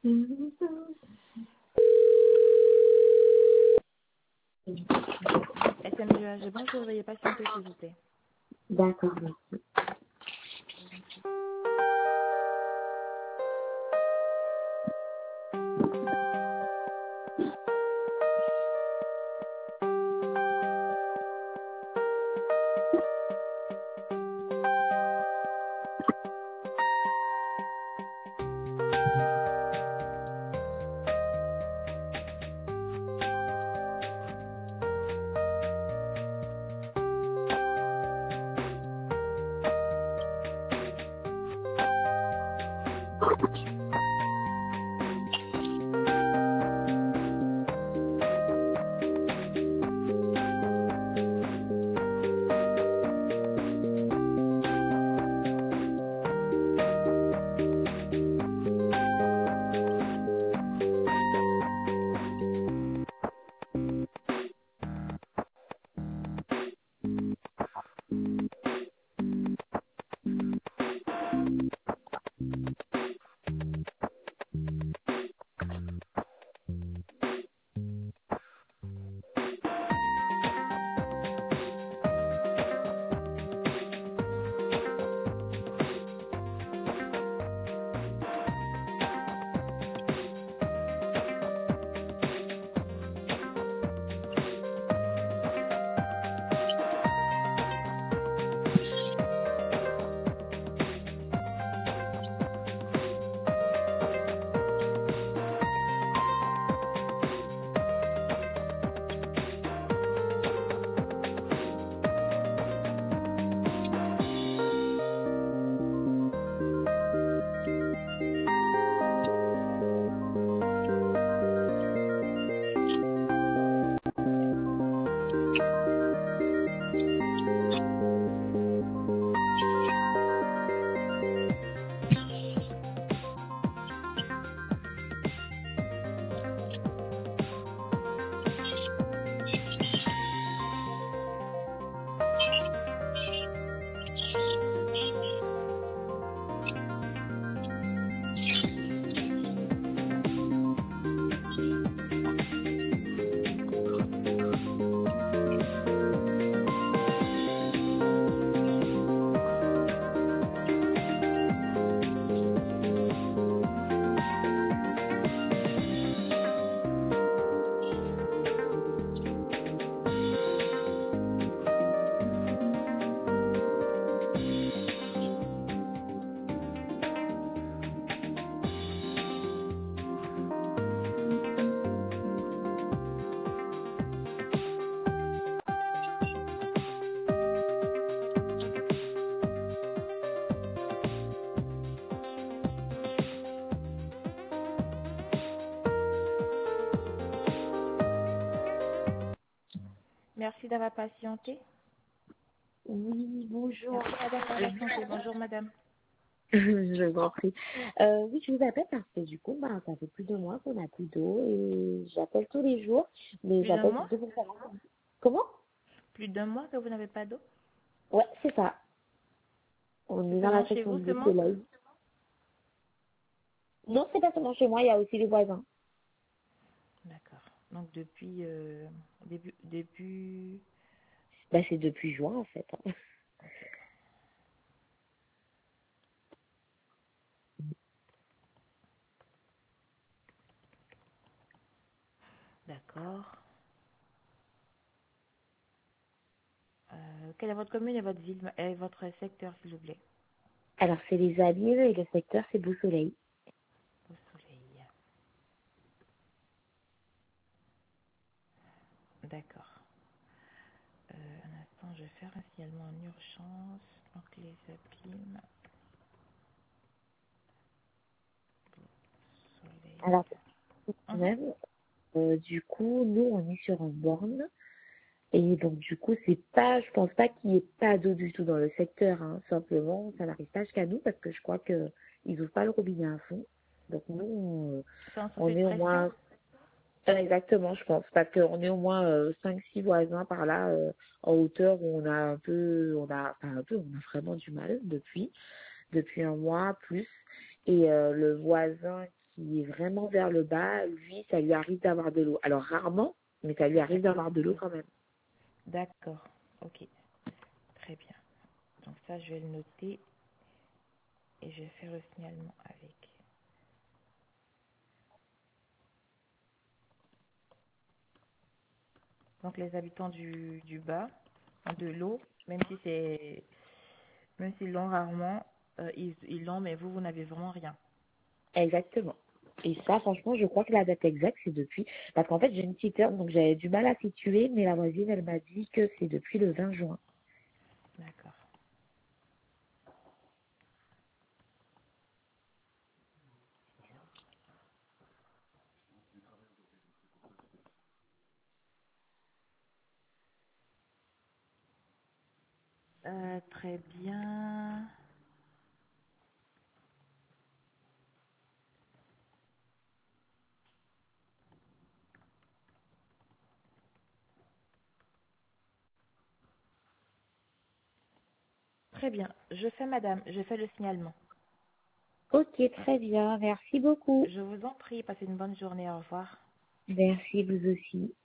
SMGAG, bonjour, veuillez patienter s'il vous plaît. D'accord, merci. Merci d'avoir patienté. Oui, bonjour. Merci d'avoir patienté. Bonjour madame. Je vous en prie. Oui, je vous appelle parce que du coup, ça fait plus de mois qu'on n'a plus d'eau et j'appelle tous les jours, mais Plus d'un j'appelle mois surtout pour savoir. Comment? Plus d'un mois que vous n'avez pas d'eau? Ouais, c'est ça. On C'est est dans seulement la chez section vous du seulement? soleil. Non, c'est pas seulement chez moi, il y a aussi les voisins. D'accord. Donc depuis début. C'est depuis juin en fait. D'accord. Quelle est votre commune et votre ville et votre secteur s'il vous plaît? Alors, c'est les Alliés et le secteur, c'est Beau Soleil. Au soleil. D'accord. Un instant, je vais faire un signalement en urgence. Donc les abîmes. Soleil. Alors, quand Mhm. même, du coup, nous, on est sur une borne. Et donc, du coup, c'est pas, je pense pas qu'il n'y ait pas d'eau du tout dans le secteur, hein. Simplement, ça n'arrive pas jusqu'à nous parce que je crois que ils ouvrent pas le robinet à fond. Donc, nous, C'est en on est au pression? moins, exactement, je pense, parce qu'on est au moins 5-6 voisins par là, en hauteur où on a un peu, on a vraiment du mal depuis un mois plus. Et le voisin qui est vraiment vers le bas, lui, ça lui arrive d'avoir de l'eau. Alors rarement, mais ça lui arrive d'avoir de l'eau quand même. D'accord. Ok. Très bien. Donc ça, je vais le noter et je vais faire le signalement avec. Donc les habitants du bas ont de l'eau, même s'ils l'ont rarement, ils l'ont, mais vous n'avez vraiment rien. Exactement. Et ça, franchement, je crois que la date exacte, c'est depuis... Parce qu'en fait, j'ai une petite heure, donc j'avais du mal à situer, mais la voisine, elle m'a dit que c'est depuis le 20 juin. D'accord. Très bien. Très bien. Je fais, madame, je fais le signalement. Ok, très bien. Merci beaucoup. Je vous en prie, passez une bonne journée. Au revoir. Merci, vous aussi.